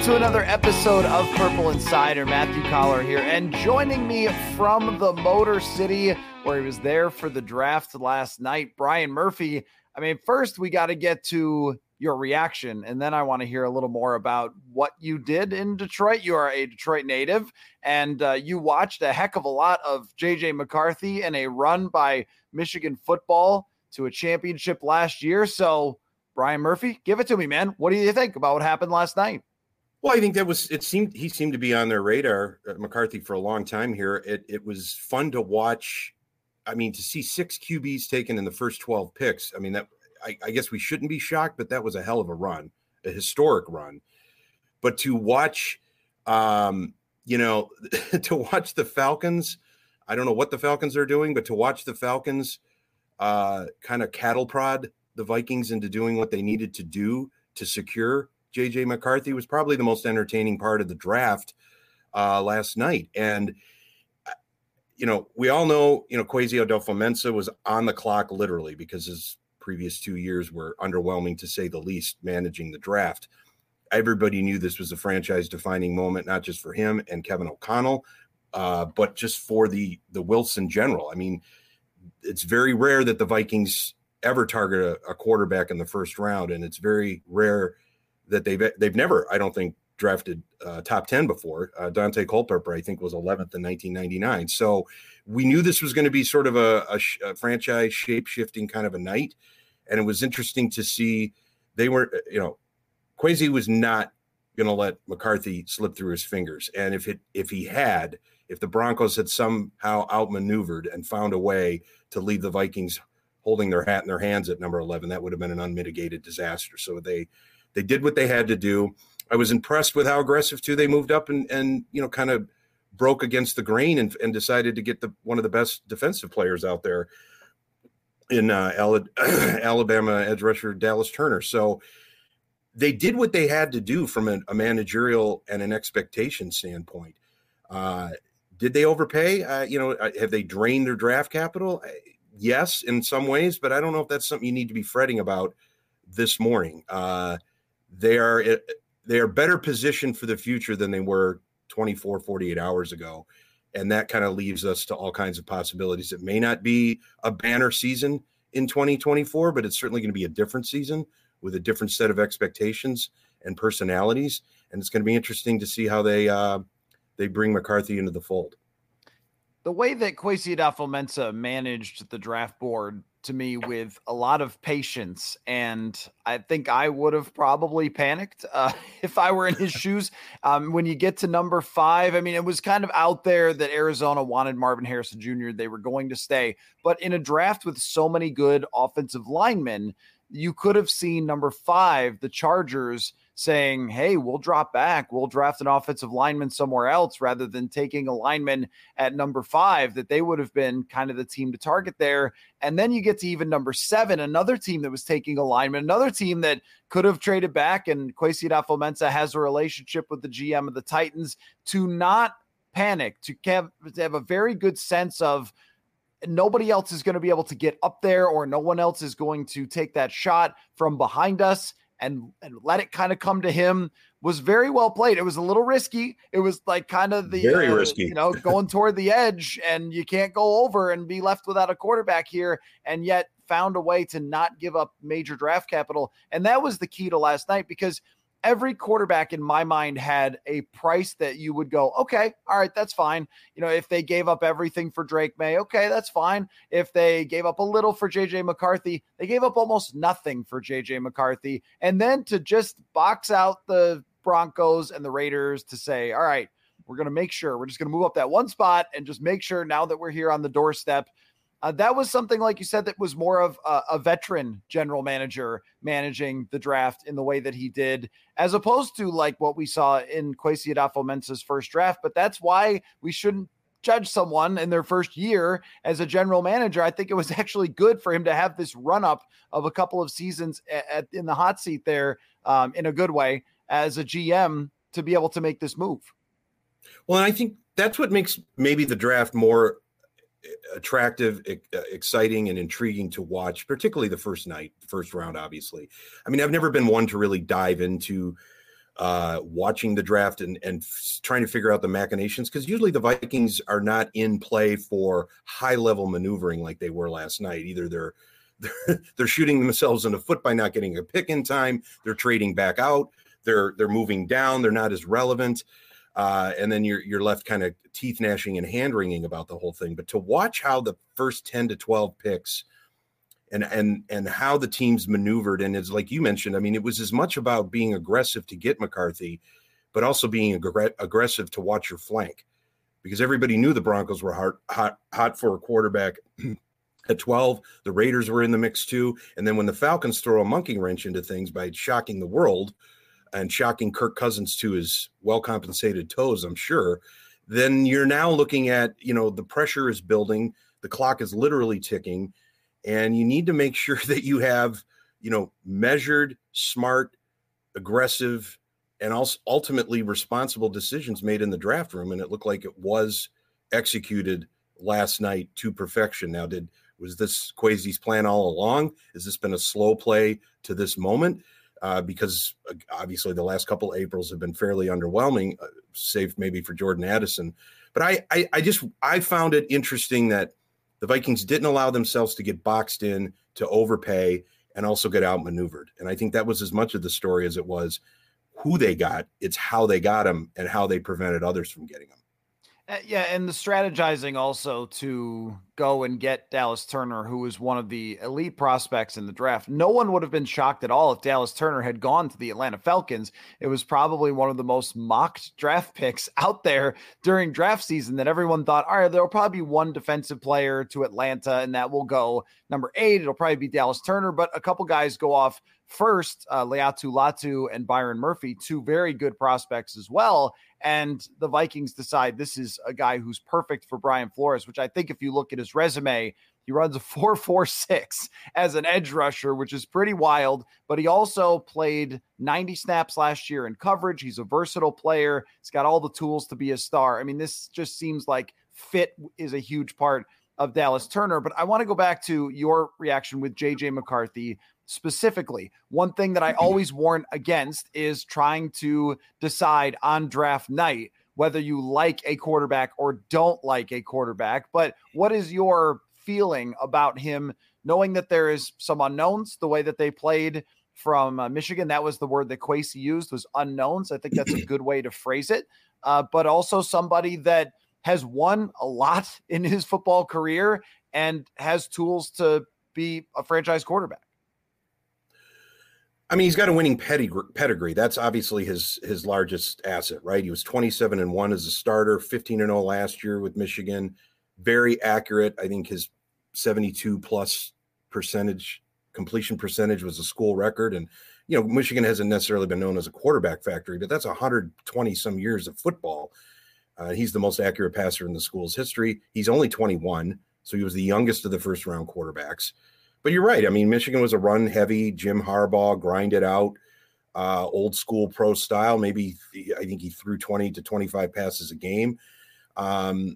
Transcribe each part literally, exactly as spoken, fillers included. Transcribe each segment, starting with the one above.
to another episode of Purple Insider. Matthew Collar here, and joining me from the Motor City, where he was there for the draft last night, Brian Murphy. I mean, first we got to get to your reaction, and then I want to hear a little more about what you did in Detroit. You are a Detroit native, and uh, you watched a heck of a lot of J J McCarthy and a run by Michigan football to a championship last year. So, Brian Murphy, give it to me, man. What do you think about what happened last night? Well, I think that was, it seemed, he seemed to be on their radar, uh, McCarthy, for a long time here. It it was fun to watch. I mean, to see six Q Bs taken in the first twelve picks. I mean, that, I, I guess we shouldn't be shocked, but that was a hell of a run, a historic run. But to watch, um, you know, to watch the Falcons, I don't know what the Falcons are doing, but to watch the Falcons uh, kind of cattle prod the Vikings into doing what they needed to do to secure J J McCarthy was probably the most entertaining part of the draft uh, last night. And, you know, we all know, you know, Kwesi Adofo-Mensah was on the clock literally because his previous two years were underwhelming, to say the least, managing the draft. Everybody knew this was a franchise-defining moment, not just for him and Kevin O'Connell, uh, but just for the the Wilfs in general. I mean, it's very rare that the Vikings ever target a, a quarterback in the first round, and it's very rare that they've they've never, I don't think, drafted uh, top ten before. Uh, Dante Culpepper, I think, was eleventh in nineteen ninety-nine. So we knew this was going to be sort of a, a, sh- a franchise shape-shifting kind of a night. And it was interesting to see they were, you know, Kwesi was not going to let McCarthy slip through his fingers. And if it if he had, if the Broncos had somehow outmaneuvered and found a way to leave the Vikings holding their hat in their hands at number eleven, that would have been an unmitigated disaster. So they They did what they had to do. I was impressed with how aggressive, too, they moved up and, and you know, kind of broke against the grain and, and decided to get the one of the best defensive players out there in uh, Alabama edge rusher Dallas Turner. So they did what they had to do from a, a managerial and an expectation standpoint. Uh, did they overpay? Uh, you know, have they drained their draft capital? Yes, in some ways, but I don't know if that's something you need to be fretting about this morning. Uh, They are they are better positioned for the future than they were twenty-four, forty-eight hours ago. And that kind of leaves us to all kinds of possibilities. It may not be a banner season in twenty twenty-four, but it's certainly going to be a different season with a different set of expectations and personalities. And it's going to be interesting to see how they uh, they bring McCarthy into the fold. The way that Kwesi Adofo-Mensah managed the draft board, to me, with a lot of patience, and I think I would have probably panicked uh, if I were in his shoes. Um, when you get to number five, I mean, it was kind of out there that Arizona wanted Marvin Harrison Junior They were going to stay, but in a draft with so many good offensive linemen, you could have seen number five, the Chargers, saying, hey, we'll drop back. We'll draft an offensive lineman somewhere else rather than taking a lineman at number five, that they would have been kind of the team to target there. And then you get to even number seven, another team that was taking a lineman, another team that could have traded back. And Kwesi Adofo-Mensah has a relationship with the G M of the Titans to not panic, to have, to have a very good sense of nobody else is going to be able to get up there, or no one else is going to take that shot from behind us, and, and let it kind of come to him, was very well played. It was a little risky. It was like kind of the, very uh, risky, you know, going toward the edge, and you can't go over and be left without a quarterback here. And yet found a way to not give up major draft capital. And that was the key to last night, because every quarterback in my mind had a price that you would go, okay, all right, that's fine. You know, if they gave up everything for Drake May, okay, that's fine. If they gave up a little for J J McCarthy, they gave up almost nothing for J J McCarthy. And then to just box out the Broncos and the Raiders to say, all right, we're going to make sure, we're just going to move up that one spot and just make sure now that we're here on the doorstep. Uh, that was something, like you said, that was more of a, a veteran general manager managing the draft in the way that he did, as opposed to like what we saw in Kwesi Adofo-Mensah's first draft. But that's why we shouldn't judge someone in their first year as a general manager. I think it was actually good for him to have this run up of a couple of seasons at, at, in the hot seat there, um, in a good way, as a G M, to be able to make this move. Well, and I think that's what makes maybe the draft more attractive, exciting, and intriguing to watch, particularly the first night, first round, obviously. I mean, I've never been one to really dive into uh, watching the draft and, and f- trying to figure out the machinations, because usually the Vikings are not in play for high-level maneuvering like they were last night. Either they're they're, they're shooting themselves in the foot by not getting a pick in time, they're trading back out, they're they're moving down, they're not as relevant, uh, and then you're you're left kind of teeth gnashing and hand wringing about the whole thing. But to watch how the first ten to twelve picks and and and how the teams maneuvered, and it's like you mentioned, I mean, it was as much about being aggressive to get McCarthy, but also being ag- aggressive to watch your flank, because everybody knew the Broncos were hot hot hot for a quarterback. At twelve, the Raiders were in the mix too. And then when the Falcons throw a monkey wrench into things by shocking the world and shocking Kirk Cousins to his well-compensated toes, I'm sure, then you're now looking at, you know, the pressure is building, the clock is literally ticking, and you need to make sure that you have, you know, measured, smart, aggressive, and also ultimately responsible decisions made in the draft room. And it looked like it was executed last night to perfection. Now, did was this Kwesi's plan all along? Has this been a slow play to this moment? Uh, because uh, obviously the last couple of Aprils have been fairly underwhelming, uh, save maybe for Jordan Addison. But I, I, I just I found it interesting that the Vikings didn't allow themselves to get boxed in, to overpay, and also get outmaneuvered. And I think that was as much of the story as it was who they got. It's how they got them and how they prevented others from getting them. Uh, yeah, and the strategizing also to go and get Dallas Turner, who was one of the elite prospects in the draft. No one would have been shocked at all if Dallas Turner had gone to the Atlanta Falcons. It was probably one of the most mocked draft picks out there during draft season, that everyone thought, all right, there'll probably be one defensive player to Atlanta, and that will go number eight. It'll probably be Dallas Turner, but a couple guys go off first, uh, Leatu Latu and Byron Murphy, two very good prospects as well. And the Vikings decide this is a guy who's perfect for Brian Flores, which I think if you look at his resume, he runs a four four six as an edge rusher, which is pretty wild. But he also played ninety snaps last year in coverage. He's a versatile player. He's got all the tools to be a star. I mean, this just seems like fit is a huge part of Dallas Turner. But I want to go back to your reaction with J J McCarthy specifically. One thing that I always warn against is trying to decide on draft night whether you like a quarterback or don't like a quarterback. But what is your feeling about him, knowing that there is some unknowns, the way that they played from uh, Michigan? That was the word that Kwesi used, was unknowns. I think that's a good way to phrase it. Uh, but also somebody that has won a lot in his football career and has tools to be a franchise quarterback. I mean, he's got a winning pedigree. That's obviously his his largest asset, right? He was twenty-seven and one as a starter, fifteen and oh last year with Michigan. Very accurate. I think his seventy-two plus percentage completion percentage was a school record. And, you know, Michigan hasn't necessarily been known as a quarterback factory, but that's one hundred twenty some years of football. Uh, he's the most accurate passer in the school's history. He's only twenty-one, so he was the youngest of the first round quarterbacks. But you're right. I mean, Michigan was a run-heavy, Jim Harbaugh, grind it out, uh, old school pro style. Maybe I think he threw twenty to twenty-five passes a game. Um,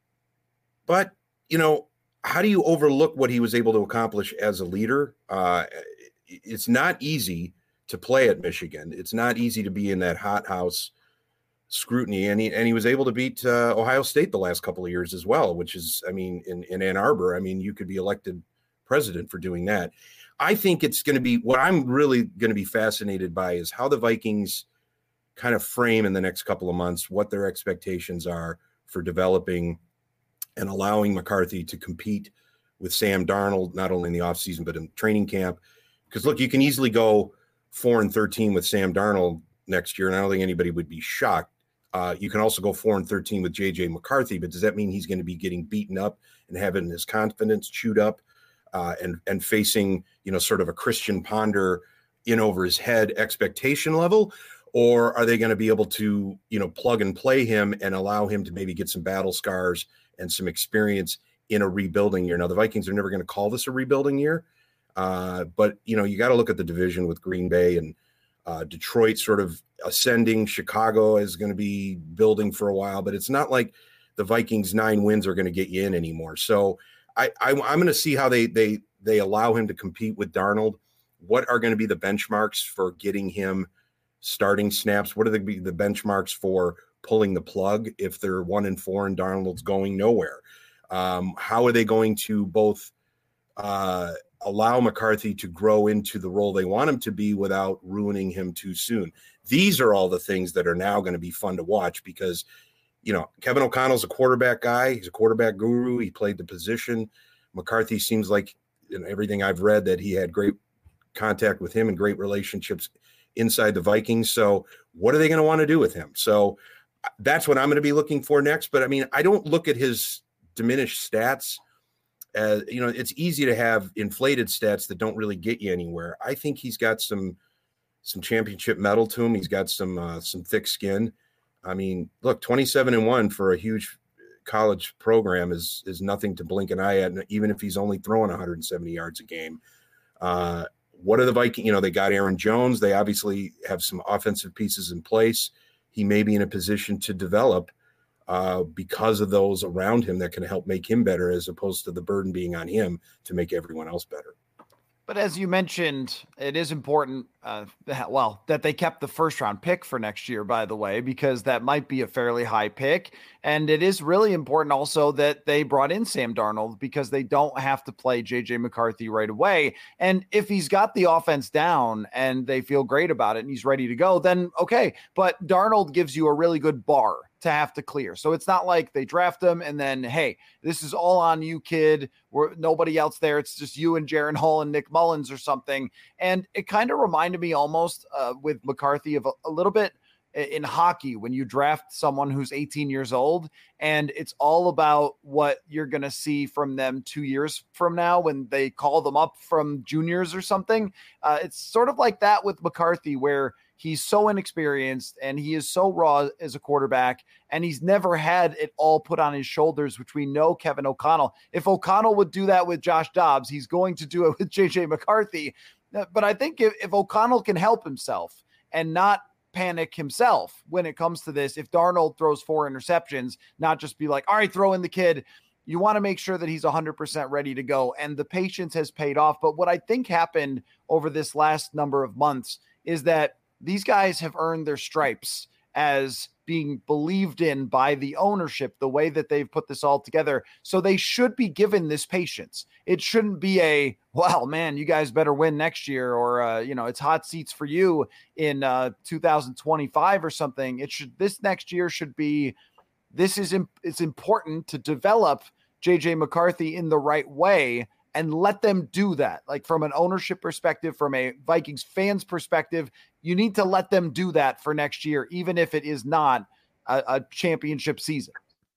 but, you know, how do you overlook what he was able to accomplish as a leader? Uh, it's not easy to play at Michigan. It's not easy to be in that hothouse scrutiny. And he, and he was able to beat uh, Ohio State the last couple of years as well, which is, I mean, in, in Ann Arbor, I mean, you could be elected president for doing that. I think it's going to be, what I'm really going to be fascinated by is how the Vikings kind of frame in the next couple of months, what their expectations are for developing and allowing McCarthy to compete with Sam Darnold, not only in the offseason, but in training camp. Because look, you can easily go four and thirteen with Sam Darnold next year, and I don't think anybody would be shocked. Uh, you can also go four and thirteen with J J McCarthy, but does that mean he's going to be getting beaten up and having his confidence chewed up? Uh, and and facing, you know, sort of a Christian Ponder in over his head expectation level? Or are they going to be able to, you know, plug and play him and allow him to maybe get some battle scars and some experience in a rebuilding year? Now, the Vikings are never going to call this a rebuilding year, uh, but, you know, you got to look at the division with Green Bay and uh, Detroit sort of ascending. Chicago is going to be building for a while, but it's not like the Vikings' nine wins are going to get you in anymore. So I, I, I'm going to see how they they they allow him to compete with Darnold. What are going to be the benchmarks for getting him starting snaps? What are the, the benchmarks for pulling the plug if they're one and four and Darnold's going nowhere? Um, how are they going to both uh, allow McCarthy to grow into the role they want him to be without ruining him too soon? These are all the things that are now going to be fun to watch because, you know, Kevin O'Connell's a quarterback guy. He's a quarterback guru. He played the position. McCarthy seems like, in everything I've read, that he had great contact with him and great relationships inside the Vikings. So what are they going to want to do with him? So that's what I'm going to be looking for next. But I mean, I don't look at his diminished stats as, you know, it's easy to have inflated stats that don't really get you anywhere. I think he's got some, some championship metal to him. He's got some, uh, some thick skin. I mean, look, twenty-seven and one for a huge college program is, is nothing to blink an eye at. Even if he's only throwing one hundred seventy yards a game. Uh, what are the Vikings? You know, they got Aaron Jones. They obviously have some offensive pieces in place. He may be in a position to develop uh, because of those around him that can help make him better, as opposed to the burden being on him to make everyone else better. But as you mentioned, it is important, uh, that, well, that they kept the first round pick for next year, by the way, because that might be a fairly high pick. And it is really important also that they brought in Sam Darnold because they don't have to play J J McCarthy right away. And if he's got the offense down and they feel great about it and he's ready to go, then okay. But Darnold gives you a really good bar to have to clear. So it's not like they draft him and then, hey, this is all on you, kid. We're nobody else there. It's just you and Jaron Hall and Nick Mullins or something. And it kind of reminded me almost uh, with McCarthy of a, a little bit in hockey when you draft someone who's eighteen years old and it's all about what you're going to see from them two years from now when they call them up from juniors or something. Uh, it's sort of like that with McCarthy, where he's so inexperienced and he is so raw as a quarterback, and he's never had it all put on his shoulders, which we know Kevin O'Connell. If O'Connell would do that with Josh Dobbs, he's going to do it with J J McCarthy. But I think if, if O'Connell can help himself and not panic himself when it comes to this, if Darnold throws four interceptions, not just be like, all right, throw in the kid. You want to make sure that he's one hundred percent ready to go. And the patience has paid off. But what I think happened over this last number of months is that these guys have earned their stripes as being believed in by the ownership, the way that they've put this all together. So they should be given this patience. It shouldn't be a, well, man, you guys better win next year, or, uh, you know, it's hot seats for you in uh, two thousand twenty-five or something. It should, this next year should be, this is, imp- it's important to develop J J McCarthy in the right way and let them do that. Like from an ownership perspective, from a Vikings fans perspective, you need to let them do that for next year, even if it is not a, a championship season.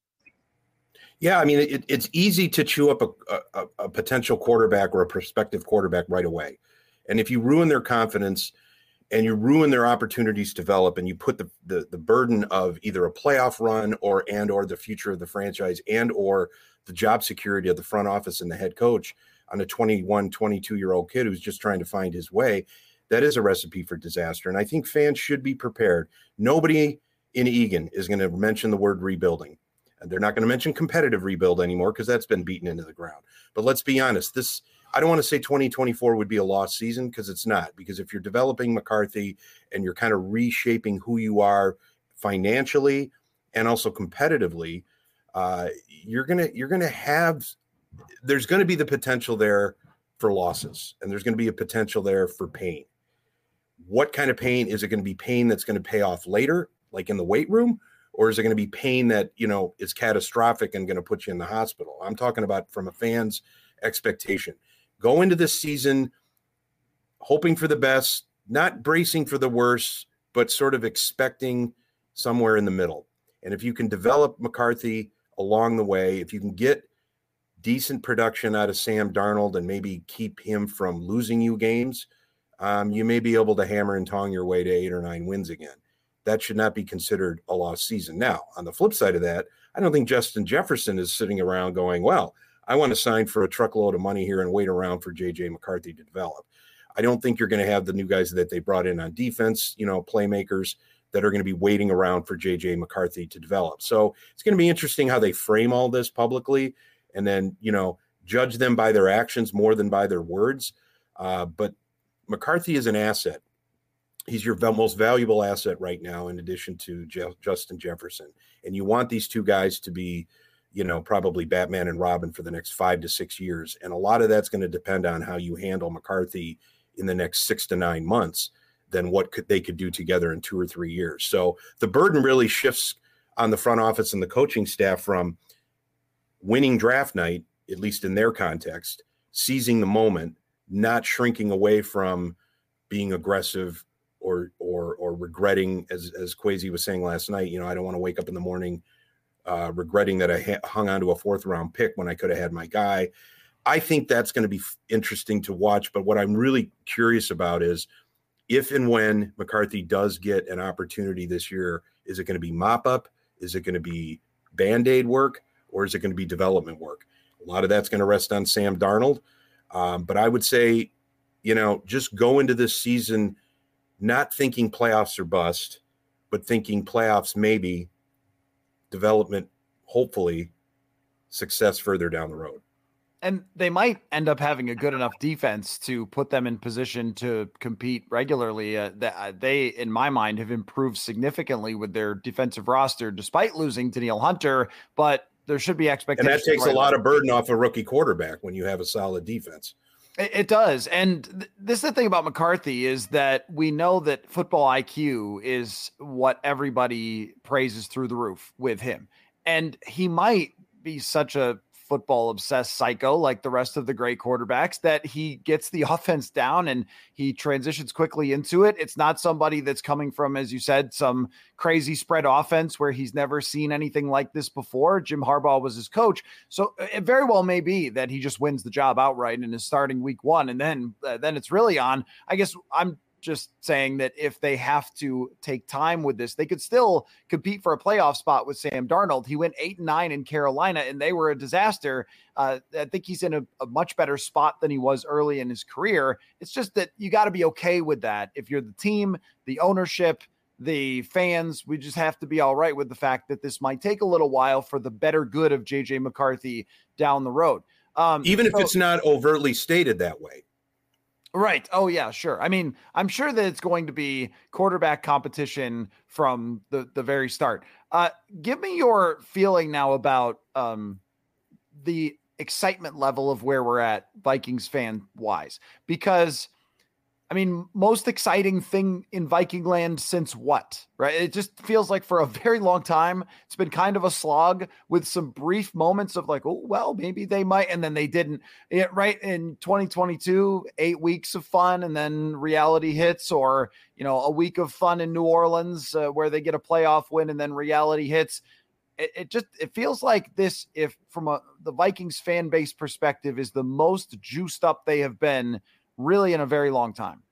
Yeah, I mean, it, it's easy to chew up a, a, a potential quarterback or a prospective quarterback right away. And if you ruin their confidence and you ruin their opportunities to develop, and you put the, the, the burden of either a playoff run or and or the future of the franchise and or the job security of the front office and the head coach on a twenty-one, twenty-two-year-old kid who's just trying to find his way, that is a recipe for disaster. And I think fans should be prepared. Nobody in Eagan is going to mention the word rebuilding. And they're not going to mention competitive rebuild anymore because that's been beaten into the ground. But let's be honest, this I don't want to say twenty twenty-four would be a lost season, because it's not. Because if you're developing McCarthy and you're kind of reshaping who you are financially and also competitively, uh, you're gonna you're gonna have there's going to be the potential there for losses, and there's going to be a potential there for pain. What kind of pain? Is it going to be pain that's going to pay off later, like in the weight room? Or is it going to be pain that, you know, is catastrophic and going to put you in the hospital? I'm talking about from a fan's expectation. Go into this season hoping for the best, not bracing for the worst, but sort of expecting somewhere in the middle. And if you can develop McCarthy along the way, if you can get decent production out of Sam Darnold and maybe keep him from losing you games, um, you may be able to hammer and tong your way to eight or nine wins again. That should not be considered a lost season. Now, on the flip side of that, I don't think Justin Jefferson is sitting around going, well, I want to sign for a truckload of money here and wait around for J J McCarthy to develop. I don't think you're going to have the new guys that they brought in on defense, you know, playmakers that are going to be waiting around for J J McCarthy to develop. So it's going to be interesting how they frame all this publicly and then, you know, judge them by their actions more than by their words. Uh, but McCarthy is an asset. he's your most valuable asset right now, in addition to Je- Justin Jefferson. And you want these two guys to be, you know, probably Batman and Robin for the next five to six years. And a lot of that's going to depend on how you handle McCarthy in the next six to nine months than what could they could do together in two or three years. So the burden really shifts on the front office and the coaching staff from winning draft night, at least in their context, seizing the moment, not shrinking away from being aggressive or or or regretting, as as Kwesi was saying last night, you know, I don't want to wake up in the morning uh, regretting that I ha- hung on to a fourth round pick when I could have had my guy. I think that's going to be f- interesting to watch. But what I'm really curious about is if and when McCarthy does get an opportunity this year, is it going to be mop up? Is it going to be Band-Aid work? Or is it going to be development work? A lot of that's going to rest on Sam Darnold. Um, but I would say, you know, just go into this season not thinking playoffs are bust, but thinking playoffs maybe, development, hopefully, success further down the road. And they might end up having a good enough defense to put them in position to compete regularly. Uh, that uh, they, in my mind, have improved significantly with their defensive roster, despite losing Danielle Hunter. But there should be expectations. And that takes right a lot of burden off a rookie quarterback when you have a solid defense. It, it does. And th- this is the thing about McCarthy is that we know that football I Q is what everybody praises through the roof with him. And he might be such a football obsessed psycho like the rest of the great quarterbacks that he gets the offense down and he transitions quickly into it. It's not somebody that's coming from, as you said, some crazy spread offense where he's never seen anything like this before. Jim Harbaugh was his coach. So it very well may be that he just wins the job outright and is starting week one. And then, uh, then it's really on. I guess I'm just saying that if they have to take time with this, they could still compete for a playoff spot with Sam Darnold. He went eight and nine in Carolina and they were a disaster. Uh, I think he's in a, a much better spot than he was early in his career. It's just that you got to be okay with that. If you're the team, the ownership, the fans, we just have to be all right with the fact that this might take a little while for the better good of J J McCarthy down the road. Um, Even if so, it's not overtly stated that way. Right. Oh, yeah, sure. I mean, I'm sure that it's going to be quarterback competition from the, the very start. Uh, give me your feeling now about um, the excitement level of where we're at Vikings fan wise, because I mean, most exciting thing in Viking land since what, right? It just feels like for a very long time, it's been kind of a slog with some brief moments of like, oh, well, maybe they might. And then they didn't. It, right. In twenty twenty-two, eight weeks of fun and then reality hits, or, you know, a week of fun in New Orleans uh, where they get a playoff win and then reality hits. It, it just, it feels like this, if from a, the Vikings fan base perspective, is the most juiced up they have been really in a very long time.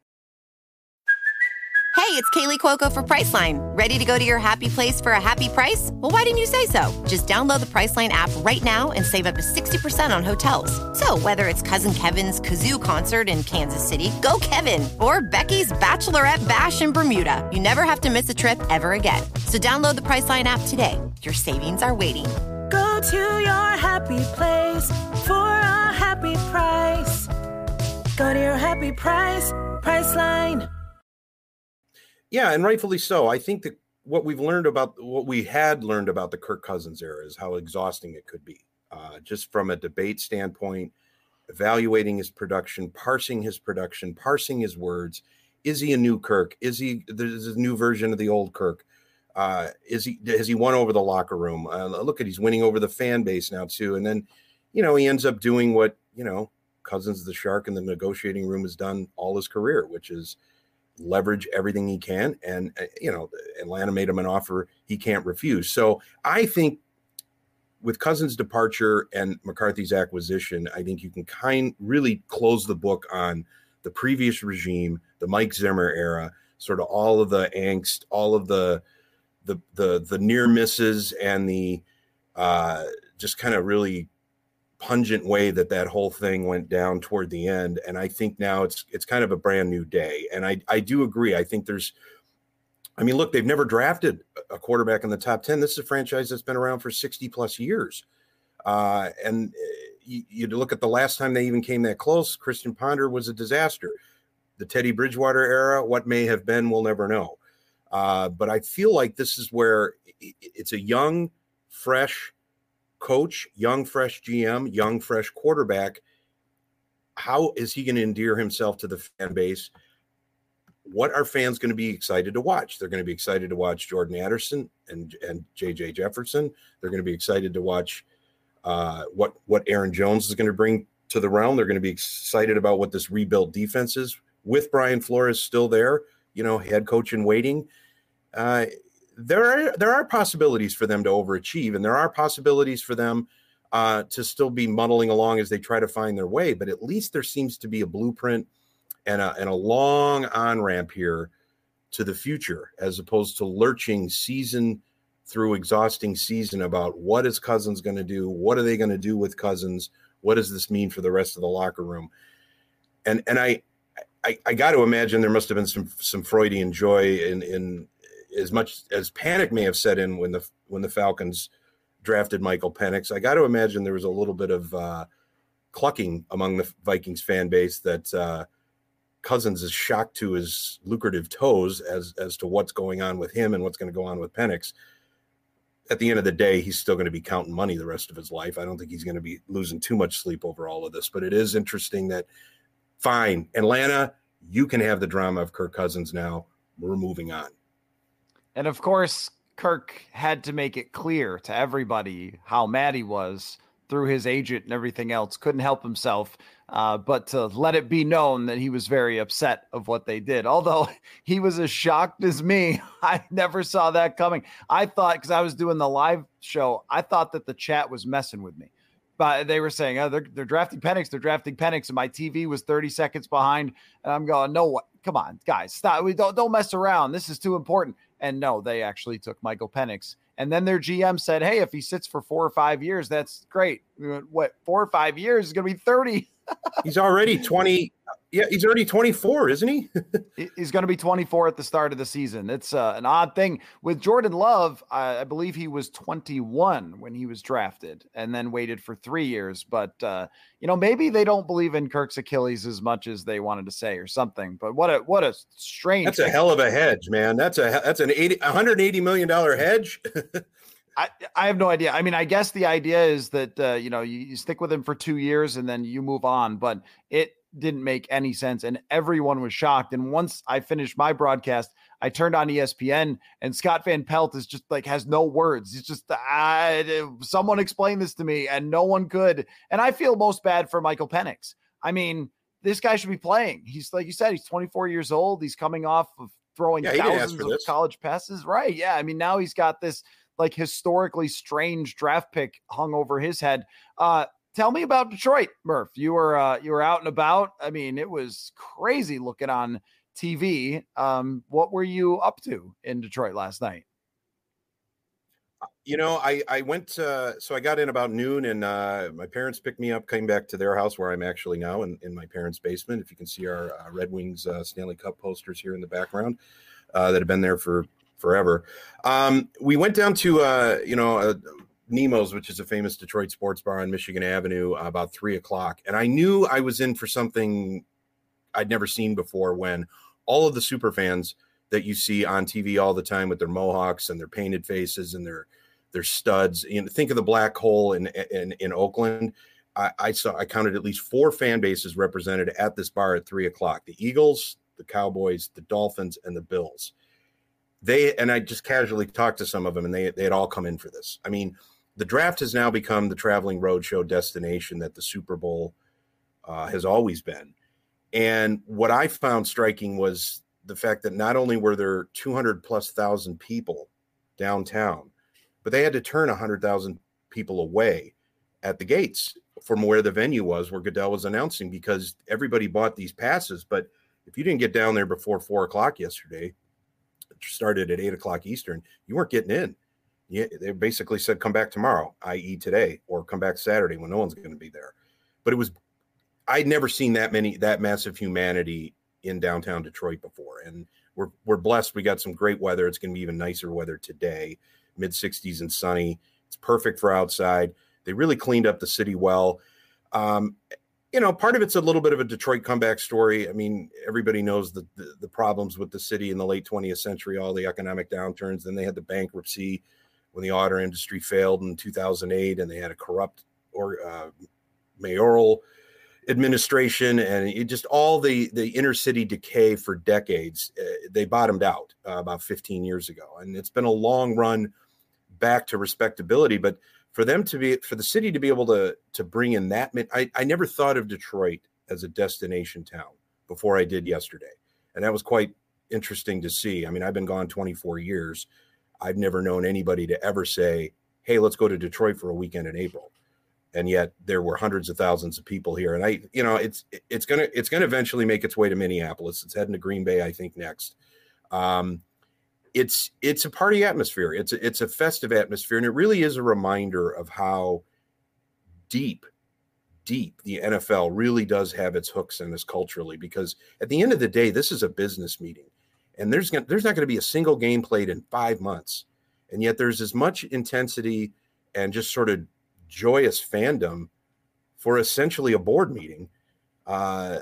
Hey, it's Kaylee Cuoco for Priceline. Ready to go to your happy place for a happy price? Well, why didn't you say so? Just download the Priceline app right now and save up to sixty percent on hotels. So whether it's Cousin Kevin's Kazoo Concert in Kansas City, go Kevin, or Becky's Bachelorette Bash in Bermuda, you never have to miss a trip ever again. So download the Priceline app today. Your savings are waiting. Go to your happy place for a happy price. Go to your happy price, Priceline. Yeah, and rightfully so. I think that what we've learned about what we had learned about the Kirk Cousins era is how exhausting it could be, uh, just from a debate standpoint, evaluating his production, parsing his production, parsing his words. Is he a new Kirk? Is he there's a new version of the old Kirk? Uh, is he has he won over the locker room? Uh, look at he's winning over the fan base now too. And then, you know, he ends up doing what you know Cousins the Shark in the negotiating room has done all his career, which is leverage everything he can. And, uh, you know, Atlanta made him an offer he can't refuse. So I think with Cousins' departure and McCarthy's acquisition, I think you can kind really close the book on the previous regime, the Mike Zimmer era, sort of all of the angst, all of the, the, the, the near misses and the uh, just kind of really pungent way that that whole thing went down toward the end. And I think now it's it's kind of a brand new day. And I, I do agree. I think there's, I mean, look, they've never drafted a quarterback in the top ten. This is a franchise that's been around for sixty plus years. Uh, and you, you look at the last time they even came that close, Christian Ponder was a disaster. the Teddy Bridgewater era. What may have been, we'll never know. Uh, but I feel like this is where it's a young, fresh coach, young, fresh G M, young, fresh quarterback. How is he going to endear himself to the fan base? What are fans going to be excited to watch? They're going to be excited to watch Jordan Addison and, and J J Jefferson. They're going to be excited to watch uh, what, what Aaron Jones is going to bring to the realm. They're going to be excited about what this rebuilt defense is with Brian Flores still there, you know, head coach in waiting. Uh, there are, there are possibilities for them to overachieve, and there are possibilities for them uh, to still be muddling along as they try to find their way. But at least there seems to be a blueprint and a, and a long on-ramp here to the future, as opposed to lurching season through exhausting season about what is Cousins going to do? What are they going to do with Cousins? What does this mean for the rest of the locker room? And and I I, I got to imagine there must have been some some Freudian joy in in as much as panic may have set in when the when the Falcons drafted Michael Penix. I got to imagine there was a little bit of uh, clucking among the Vikings fan base that uh, Cousins is shocked to his lucrative toes as as to what's going on with him and what's going to go on with Penix. At the end of the day, he's still going to be counting money the rest of his life. I don't think he's going to be losing too much sleep over all of this, but it is interesting that, fine, Atlanta, you can have the drama of Kirk Cousins now. We're moving on. And of course, Kirk had to make it clear to everybody how mad he was through his agent and everything else. Couldn't help himself, uh, but to let it be known that he was very upset of what they did. Although he was as shocked as me. I never saw that coming. I thought, because I was doing the live show, I thought that the chat was messing with me. But they were saying, oh, they're, they're drafting Penix, they're drafting Penix, and my T V was thirty seconds behind. And I'm going, no, what? Come on, guys, stop. We don't, don't mess around. This is too important. And no, they actually took Michael Penix. And then their G M said, hey, if he sits for four or five years, that's great. We went, what, four or five years is going to be thirty. He's already twenty. Yeah, he's already twenty-four, isn't he? He's going to be twenty-four at the start of the season. It's uh, an odd thing. With Jordan Love, I, I believe he was twenty-one when he was drafted and then waited for three years. But, uh, you know, maybe they don't believe in Kirk's Achilles as much as they wanted to say or something. But what a what a strange That's thing. A hell of a hedge, man. That's a that's an eighty, one hundred eighty million dollars hedge. I, I have no idea. I mean, I guess the idea is that, uh, you know, you, you stick with him for two years and then you move on, but it didn't make any sense. And everyone was shocked. And once I finished my broadcast, I turned on E S P N and Scott Van Pelt is just like, has no words. He's just, uh, someone explain this to me, and no one could. And I feel most bad for Michael Penix. I mean, this guy should be playing. He's, like you said, he's twenty-four years old. He's coming off of throwing yeah, thousands of college passes. Right. Yeah. I mean, now he's got this like historically strange draft pick hung over his head. Uh, tell me about Detroit, Murph. You were, uh, you were out and about. I mean, it was crazy looking on T V. Um, what were you up to in Detroit last night? You know, I, I went, uh, so I got in about noon and uh, my parents picked me up, came back to their house where I'm actually now in, in my parents' basement. If you can see our uh, Red Wings uh, Stanley Cup posters here in the background uh, that have been there for forever. Um, we went down to, uh, you know, uh, Nemo's, which is a famous Detroit sports bar on Michigan Avenue, uh, about three o'clock. And I knew I was in for something I'd never seen before when all of the super fans that you see on T V all the time with their mohawks and their painted faces and their, their studs, you know, think of the black hole in, in, in Oakland. I, I saw, I counted at least four fan bases represented at this bar at three o'clock, the Eagles, the Cowboys, the Dolphins, and the Bills. They, and I just casually talked to some of them and they, they had all come in for this. I mean, the draft has now become the traveling roadshow destination that the Super Bowl uh, has always been. And what I found striking was the fact that not only were there two hundred plus thousand people downtown, but they had to turn one hundred thousand people away at the gates from where the venue was, where Goodell was announcing, because everybody bought these passes. But if you didn't get down there before four o'clock yesterday, it started at eight o'clock Eastern, you weren't getting in. Yeah, they basically said, come back tomorrow, that is today, or come back Saturday when no one's going to be there. But it was, I'd never seen that many, that massive humanity in downtown Detroit before. And we're, we're blessed. We got some great weather. It's going to be even nicer weather today, mid sixties and sunny. It's perfect for outside. They really cleaned up the city well. Um, you know, part of it's a little bit of a Detroit comeback story. I mean, everybody knows the, the, the problems with the city in the late twentieth century, all the economic downturns. Then they had the bankruptcy when the auto industry failed in two thousand eight, and they had a corrupt or uh, mayoral administration, and it just all the, the inner city decay for decades. Uh, they bottomed out uh, about fifteen years ago. And it's been a long run back to respectability, but for them to be, for the city to be able to, to bring in that, I, I never thought of Detroit as a destination town before I did yesterday. And that was quite interesting to see. I mean, I've been gone twenty-four years. I've never known anybody to ever say, hey, let's go to Detroit for a weekend in April. And yet there were hundreds of thousands of people here. And I, you know, it's, it's going to, it's going to eventually make its way to Minneapolis. It's heading to Green Bay, I think, next. Um, It's it's a party atmosphere. It's a, it's a festive atmosphere, and it really is a reminder of how deep, deep the N F L really does have its hooks in this culturally. Because at the end of the day, this is a business meeting, and there's gonna, there's not going to be a single game played in five months, and yet there's as much intensity and just sort of joyous fandom for essentially a board meeting. Uh,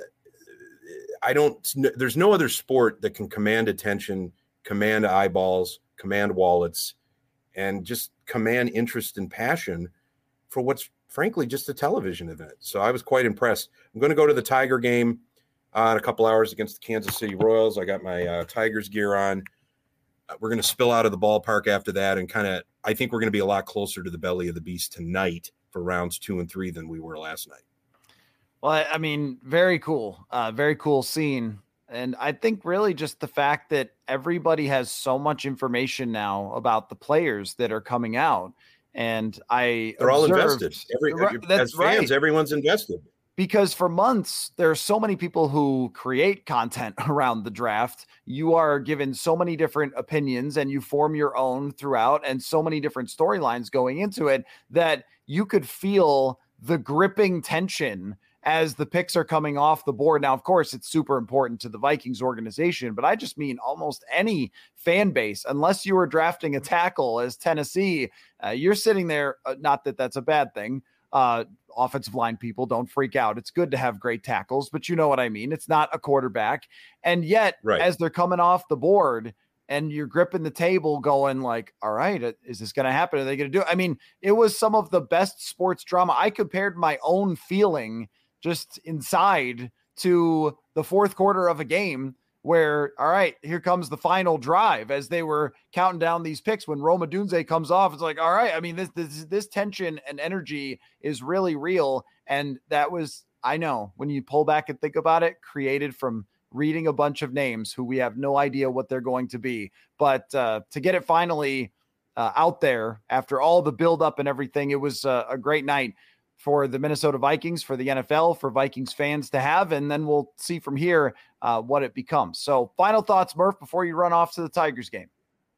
I don't. There's no other sport that can command attention, command eyeballs, command wallets, and just command interest and passion for what's frankly just a television event. So I was quite impressed. I'm going to go to the Tiger game uh, in a couple hours against the Kansas City Royals. I got my uh, Tigers gear on. Uh, we're going to spill out of the ballpark after that, and kind of, I think we're going to be a lot closer to the belly of the beast tonight for rounds two and three than we were last night. Well, I mean, very cool. Uh, very cool scene. And I think really just the fact that everybody has so much information now about the players that are coming out. And I they're all observed, invested. Every, right, as fans, right. everyone's invested. Because for months, there are so many people who create content around the draft. You are given so many different opinions and you form your own throughout, and so many different storylines going into it that you could feel the gripping tension as the picks are coming off the board. Now, of course, it's super important to the Vikings organization, but I just mean almost any fan base, unless you were drafting a tackle as Tennessee, uh, you're sitting there. Uh, not that that's a bad thing. Uh, offensive line people, don't freak out. It's good to have great tackles, but you know what I mean? It's not a quarterback. And yet, right. as they're coming off the board and you're gripping the table going like, all right, is this going to happen? Are they going to do it? I mean, it was some of the best sports drama. I compared my own feeling just inside to the fourth quarter of a game where, all right, here comes the final drive as they were counting down these picks. When Rome Odunze comes off, it's like, all right, I mean, this, this, this tension and energy is really real. And that was, I know when you pull back and think about it, created from reading a bunch of names who we have no idea what they're going to be, but uh, to get it finally uh, out there after all the buildup and everything, it was uh, a great night for the Minnesota Vikings, for the N F L, for Vikings fans to have, and then we'll see from here uh, what it becomes. So final thoughts, Murph, before you run off to the Tigers game.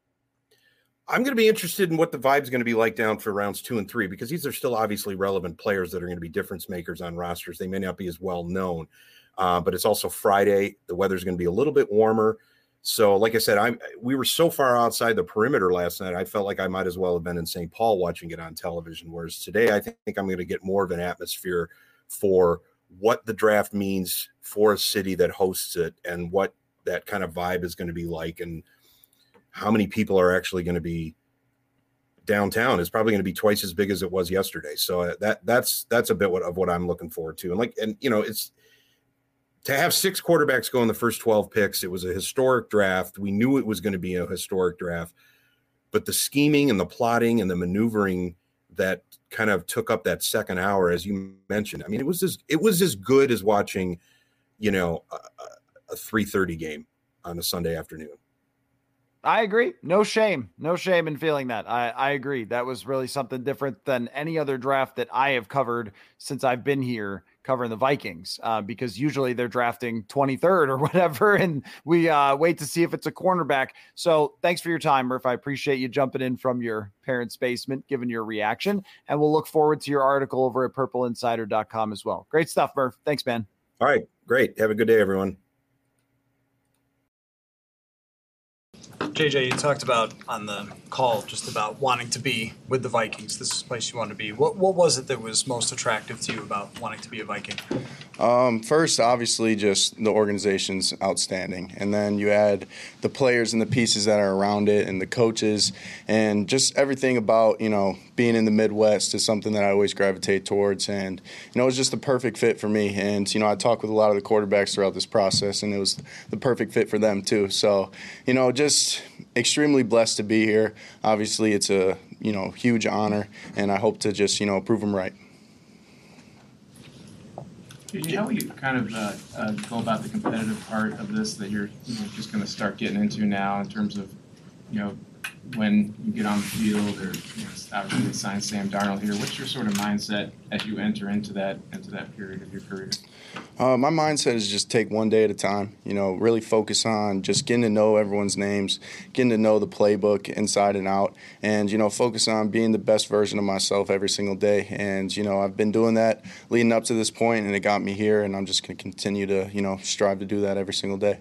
I'm going to be interested in what the vibe's going to be like down for rounds two and three, because these are still obviously relevant players that are going to be difference makers on rosters. They may not be as well known, uh, but it's also Friday. The weather's going to be a little bit warmer. So like I said, I'm, we were so far outside the perimeter last night, I felt like I might as well have been in Saint Paul watching it on television. Whereas today, I think I'm going to get more of an atmosphere for what the draft means for a city that hosts it and what that kind of vibe is going to be like, and how many people are actually going to be downtown. Is probably going to be twice as big as it was yesterday. So that that's that's a bit of what I'm looking forward to. And like, and you know, it's to have six quarterbacks go in the first twelve picks. It was a historic draft. We knew it was going to be a historic draft, but the scheming and the plotting and the maneuvering that kind of took up that second hour, as you mentioned, I mean, it was as it was as good as watching, you know, a, a three thirty game on a Sunday afternoon. I agree. No shame. No shame in feeling that. I, I agree. That was really something different than any other draft that I have covered since I've been here covering the Vikings, uh, because usually they're drafting twenty-third or whatever, and we uh, wait to see if it's a cornerback. So thanks for your time, Murph. I appreciate you jumping in from your parents' basement, giving your reaction, and we'll look forward to your article over at purple insider dot com as well. Great stuff, Murph. Thanks, man. All right. Great. Have a good day, everyone. J J, you talked about on the call just about wanting to be with the Vikings. This is the place you want to be. What what was it that was most attractive to you about wanting to be a Viking? Um, first, obviously, just the organization's outstanding. And then you add the players and the pieces that are around it and the coaches and just everything about, you know, being in the Midwest is something that I always gravitate towards. And, you know, it was just the perfect fit for me. And, you know, I talked with a lot of the quarterbacks throughout this process, and it was the perfect fit for them, too. So, you know, just extremely blessed to be here. Obviously, it's a, you know, huge honor, and I hope to just, you know, prove them right. J J, how will you kind of uh, uh, go about the competitive part of this that you're you know, just going to start getting into now in terms of, you know, when you get on the field or, you know, obviously they signed Sam Darnold here. What's your sort of mindset as you enter into that into that period of your career? Uh, my mindset is just take one day at a time, you know, really focus on just getting to know everyone's names, getting to know the playbook inside and out, and, you know, focus on being the best version of myself every single day. And, you know, I've been doing that leading up to this point, and it got me here, and I'm just going to continue to, you know, strive to do that every single day.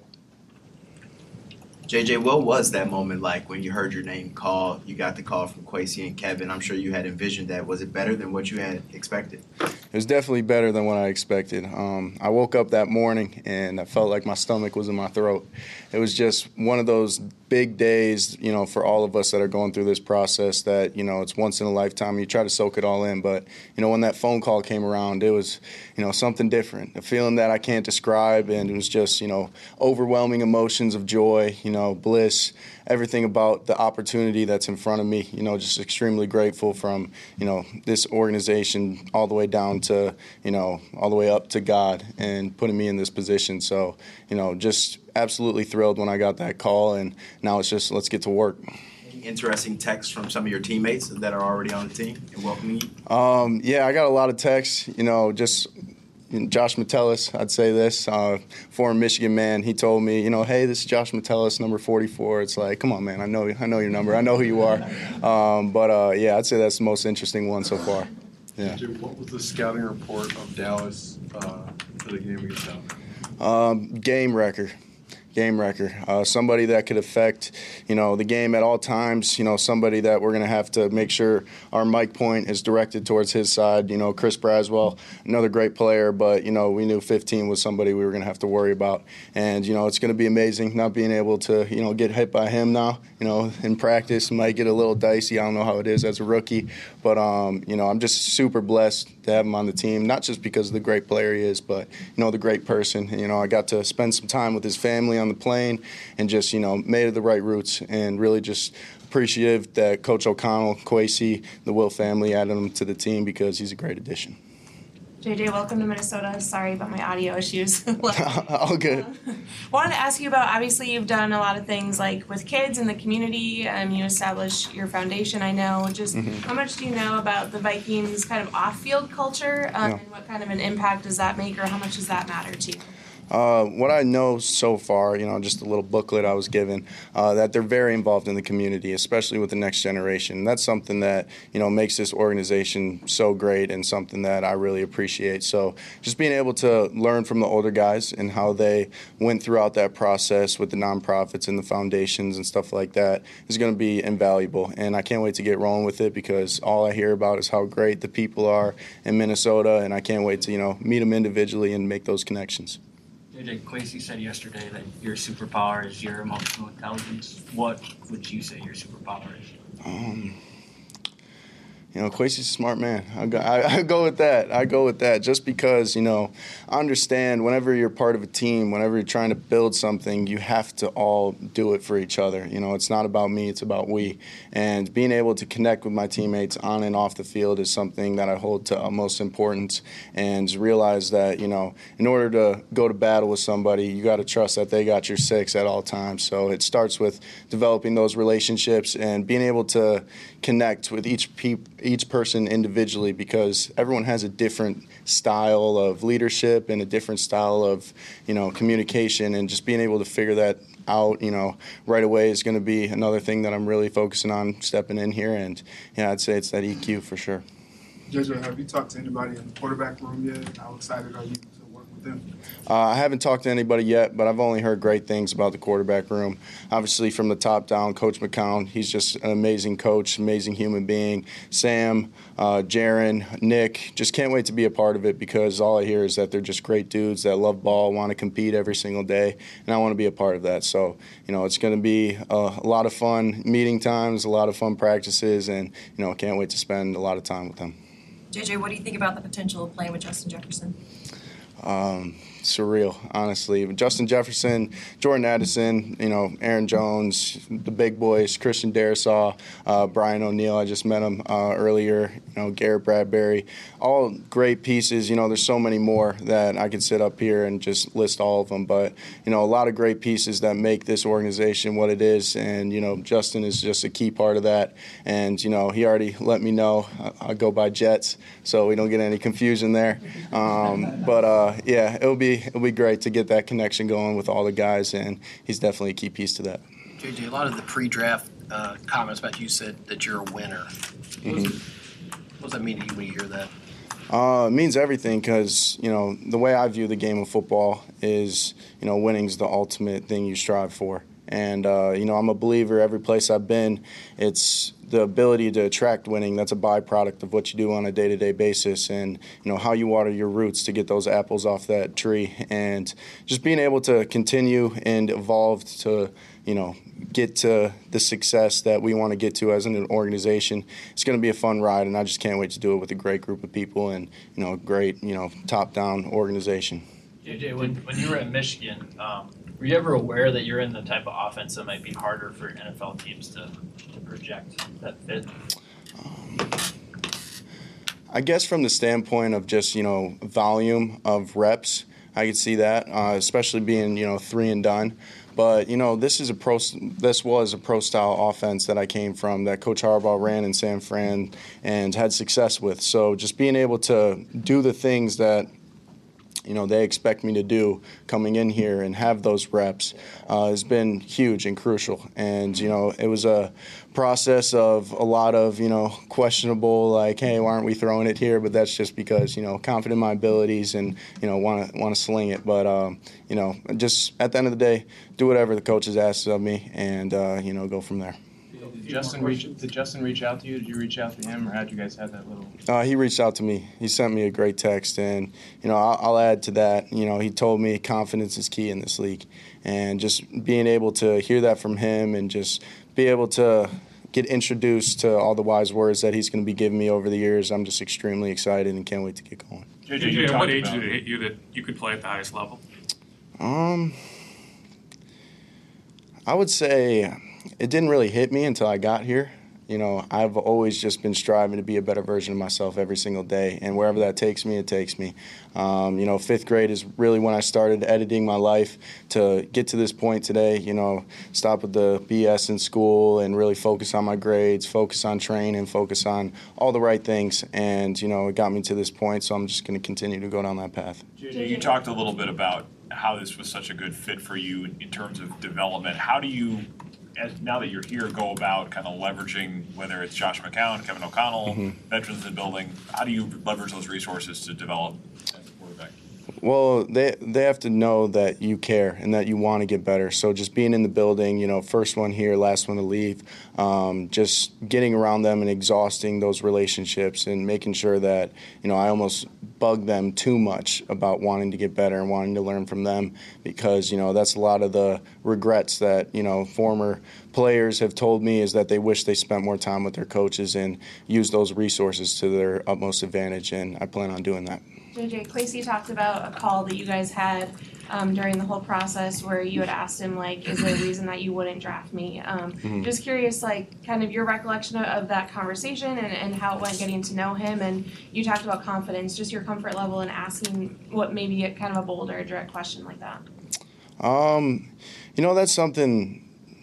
J J, what was that moment like when you heard your name called? You got the call from Kwesi and Kevin. I'm sure you had envisioned that. Was it better than what you had expected? It was definitely better than what I expected. Um, I woke up that morning and I felt like my stomach was in my throat. It was just one of those big days, you know, for all of us that are going through this process that, you know, it's once in a lifetime. You try to soak it all in. But, you know, when that phone call came around, it was, you know, something different, a feeling that I can't describe. And it was just, you know, overwhelming emotions of joy, you know, bliss, everything about the opportunity that's in front of me. You know, just extremely grateful from, you know, this organization all the way down to, you know, all the way up to God and putting me in this position. So, you know, just absolutely thrilled when I got that call, and now it's just let's get to work. Any interesting texts from some of your teammates that are already on the team and welcoming you? Um, yeah, I got a lot of texts, you know, just Josh Metellus, I'd say this, uh, former Michigan man, he told me, you know, hey, this is Josh Metellus, number forty-four. It's like, come on, man, I know I know your number. I know who you are. Um, but, uh, yeah, I'd say that's the most interesting one so far. Yeah. What was the scouting report of Dallas uh, for the game against Dallas? Um, game wrecker. Game wrecker, uh, somebody that could affect, you know, the game at all times. You know, somebody that we're going to have to make sure our mic point is directed towards his side. You know, Chris Braswell, another great player, but, you know, we knew fifteen was somebody we were going to have to worry about. And, you know, it's going to be amazing not being able to, you know, get hit by him now. You know, in practice, might get a little dicey. I don't know how it is as a rookie. But, um, you know, I'm just super blessed to have him on the team, not just because of the great player he is, but, you know, the great person. You know, I got to spend some time with his family on the plane and just, you know, made it the right routes, and really just appreciative that Coach O'Connell, Kwesi, the Will family added him to the team because he's a great addition. J J, welcome to Minnesota. Sorry about my audio issues. All good. Um, wanted to ask you about, obviously you've done a lot of things like with kids in the community. Um, you established your foundation, I know. Just mm-hmm. How much do you know about the Vikings kind of off-field culture um, yeah. and what kind of an impact does that make, or how much does that matter to you? Uh, what I know so far, you know, just a little booklet I was given, uh, that they're very involved in the community, especially with the next generation. That's something that, you know, makes this organization so great and something that I really appreciate. So just being able to learn from the older guys and how they went throughout that process with the nonprofits and the foundations and stuff like that is going to be invaluable. And I can't wait to get rolling with it because all I hear about is how great the people are in Minnesota, and I can't wait to, you know, meet them individually and make those connections. J J, Kwesi said yesterday that your superpower is your emotional intelligence. What would you say your superpower is? Um, you know, Kwesi's a smart man. I go, I, I go with that. I go with that just because, you know, I understand whenever you're part of a team, whenever you're trying to build something, you have to all do it for each other. You know, it's not about me, it's about we. And being able to connect with my teammates on and off the field is something that I hold to utmost importance, and realize that, you know, in order to go to battle with somebody, you got to trust that they got your six at all times. So it starts with developing those relationships and being able to connect with each pe- each person individually, because everyone has a different style of leadership and a different style of, you know, communication, and just being able to figure that out, you know, right away is going to be another thing that I'm really focusing on stepping in here. And yeah, I'd say it's that E Q for sure. J J, have you talked to anybody in the quarterback room yet? How excited are you to work with him? Uh, I haven't talked to anybody yet, but I've only heard great things about the quarterback room. Obviously, from the top down, Coach McCown, he's just an amazing coach, amazing human being. Sam, uh, Jaron, Nick, just can't wait to be a part of it because all I hear is that they're just great dudes that love ball, want to compete every single day, and I want to be a part of that. So, you know, it's going to be a, a lot of fun meeting times, a lot of fun practices, and, you know, I can't wait to spend a lot of time with them. J J, what do you think about the potential of playing with Justin Jefferson? Um, surreal, honestly. Justin Jefferson, Jordan Addison, you know, Aaron Jones, the big boys, Christian Darrisaw, uh, Brian O'Neill. I just met him uh, earlier. You know, Garrett Bradbury, all great pieces. You know, there's so many more that I could sit up here and just list all of them. But you know, a lot of great pieces that make this organization what it is. And you know, Justin is just a key part of that. And you know, he already let me know I, I go by Jets, so we don't get any confusion there. Um, but uh, yeah, it'll be it'll be great to get that connection going with all the guys, and he's definitely a key piece to that. J J, a lot of the pre-draft uh, comments about you said that you're a winner. Mm-hmm. What, does, what does that mean to you when you hear that? Uh, it means everything because, you know, the way I view the game of football is, you know, winning's the ultimate thing you strive for. And, uh, you know, I'm a believer every place I've been, it's the ability to attract winning. That's a byproduct of what you do on a day-to-day basis and, you know, how you water your roots to get those apples off that tree. And just being able to continue and evolve to, you know, get to the success that we want to get to as an organization. It's going to be a fun ride, and I just can't wait to do it with a great group of people and, you know, a great, you know, top-down organization. J J, when, when you were at Michigan, um, were you ever aware that you're in the type of offense that might be harder for N F L teams to, to project that fit? Um, I guess from the standpoint of just, you know, volume of reps, I could see that, uh, especially being, you know, three and done. But, you know, this is a pro. This was a pro-style offense that I came from, that Coach Harbaugh ran in San Fran and had success with. So just being able to do the things that, you know, they expect me to do coming in here and have those reps uh, has been huge and crucial. And, you know, it was a process of a lot of, you know, questionable, like, hey, why aren't we throwing it here? But that's just because, you know, confident in my abilities and, you know, want to want to sling it. But, um, you know, just at the end of the day, do whatever the coaches ask of me and, uh, you know, go from there. Did Justin reach? Did Justin reach out to you? Did you reach out to him, or how'd you guys have that little? Uh, he reached out to me. He sent me a great text, and you know, I'll, I'll add to that. You know, he told me confidence is key in this league, and just being able to hear that from him, and just be able to get introduced to all the wise words that he's going to be giving me over the years. I'm just extremely excited and can't wait to get going. J J, at what age did it hit you that you could play at the highest level? Um, I would say it didn't really hit me until I got here. You know, I've always just been striving to be a better version of myself every single day, and wherever that takes me, it takes me. Um, you know, fifth grade is really when I started editing my life to get to this point today. You know, stop with the B S in school and really focus on my grades, focus on training, focus on all the right things, and, you know, it got me to this point, so I'm just going to continue to go down that path. J J, you talked a little bit about how this was such a good fit for you in, in terms of development. How do you, as now that you're here, go about kind of leveraging, whether it's Josh McCown, Kevin O'Connell, mm-hmm. veterans in the building, how do you leverage those resources to develop as a quarterback? Well, they they have to know that you care and that you want to get better. So just being in the building, you know, first one here, last one to leave, um, just getting around them and exhausting those relationships and making sure that, you know, I almost bug them too much about wanting to get better and wanting to learn from them because, you know, that's a lot of the regrets that, you know, former players have told me is that they wish they spent more time with their coaches and used those resources to their utmost advantage, and I plan on doing that. J J, Kwesi talked about a call that you guys had um, during the whole process where you had asked him, like, is there a reason that you wouldn't draft me? Um, mm-hmm. Just curious, like, kind of your recollection of, of that conversation and, and how it went getting to know him. And you talked about confidence, just your comfort level in asking what maybe a, kind of a bold or a direct question like that. Um, you know, that's something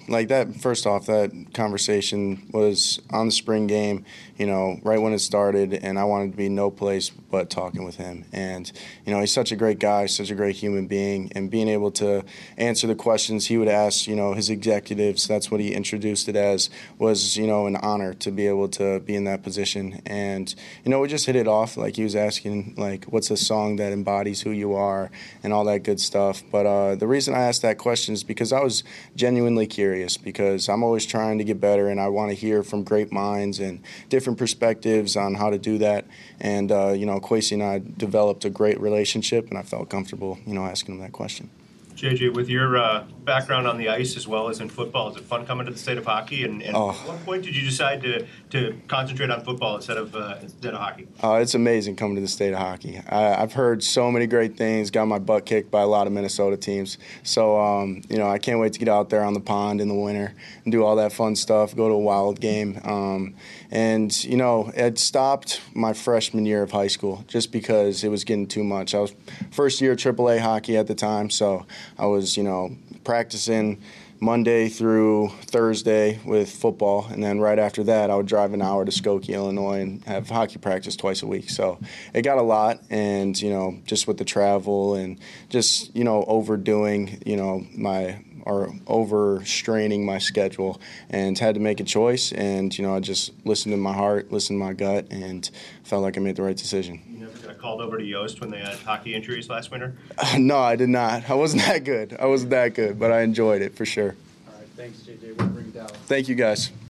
like that, first off, that conversation was on the spring game, you know, right when it started, and I wanted to be no place but talking with him. And, you know, he's such a great guy, such a great human being, and being able to answer the questions he would ask, you know, his executives, that's what he introduced it as, was, you know, an honor to be able to be in that position. And, you know, we just hit it off, like he was asking, like, what's a song that embodies who you are and all that good stuff. But uh, the reason I asked that question is because I was genuinely curious, because I'm always trying to get better, and I want to hear from great minds and different perspectives on how to do that. And, uh, you know, Kwesi and I developed a great relationship, and I felt comfortable, you know, asking him that question. J J, with your uh, background on the ice as well as in football, is it fun coming to the state of hockey? And, and oh. at what point did you decide to, to concentrate on football instead of uh, instead of hockey? Uh, it's amazing coming to the state of hockey. I, I've heard so many great things, got my butt kicked by a lot of Minnesota teams. So, um, you know, I can't wait to get out there on the pond in the winter and do all that fun stuff, go to a Wild game. Um, and, you know, it stopped my freshman year of high school just because it was getting too much. I was first year triple A hockey at the time, so I was, you know, practicing Monday through Thursday with football, and then right after that I would drive an hour to Skokie, Illinois, and have hockey practice twice a week. So it got a lot, and, you know, just with the travel and just, you know, overdoing, you know, my or overstraining my schedule, and had to make a choice. And, you know, I just listened to my heart, listened to my gut, and felt like I made the right decision. You never got called over to Yost when they had hockey injuries last winter? Uh, no, I did not. I wasn't that good. I wasn't that good, but I enjoyed it for sure. All right, thanks, J J. We'll bring Dallas. Thank you, guys.